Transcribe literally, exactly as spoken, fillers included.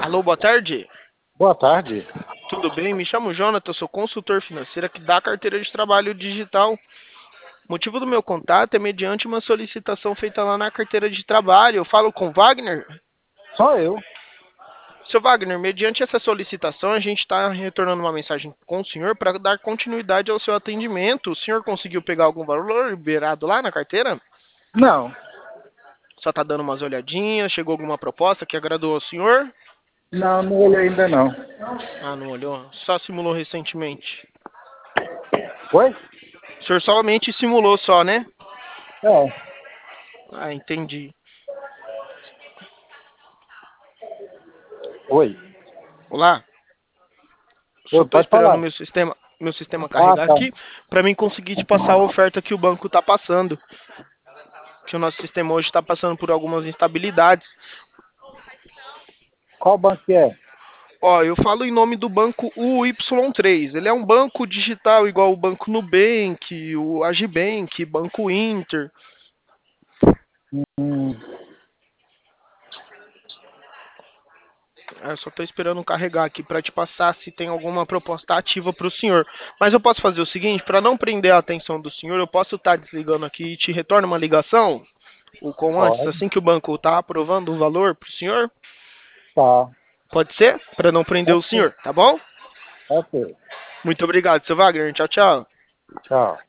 Alô, boa tarde. Boa tarde. Tudo bem? Me chamo Jonathan, sou consultor financeiro aqui da carteira de trabalho digital. O motivo do meu contato é mediante uma solicitação feita lá na carteira de trabalho. Eu falo com Wagner. Só eu. Seu Wagner, mediante essa solicitação, a gente está retornando uma mensagem com o senhor para dar continuidade ao seu atendimento. O senhor conseguiu pegar algum valor liberado lá na carteira? Não. Só está dando umas olhadinhas? Chegou alguma proposta que agradou ao senhor? Não, não olhei ainda não. Ah, não olhou? Só simulou recentemente. Oi? O senhor somente simulou só, né? É. Ah, entendi. Oi. Olá. Só Oi, estou pode esperando o falar. meu sistema, meu sistema Ah, carregar tá. aqui para mim conseguir te passar a oferta que o banco está passando. Que o nosso sistema hoje está passando por algumas instabilidades. Qual banco que é? Ó, eu falo em nome do banco U Y três. Ele é um banco digital igual o Banco Nubank, o Agibank, Banco Inter. Hum, Eu só estou esperando carregar aqui para te passar se tem alguma proposta ativa para o senhor. Mas eu posso fazer o seguinte, para não prender a atenção do senhor, eu posso estar desligando aqui e te retorno uma ligação, ou com antes, pode. assim que o banco está aprovando o valor para o senhor? Tá. Pode ser? Para não prender o Ok. senhor, tá bom? Ok. Muito obrigado, seu Wagner. Tchau, tchau. Tchau.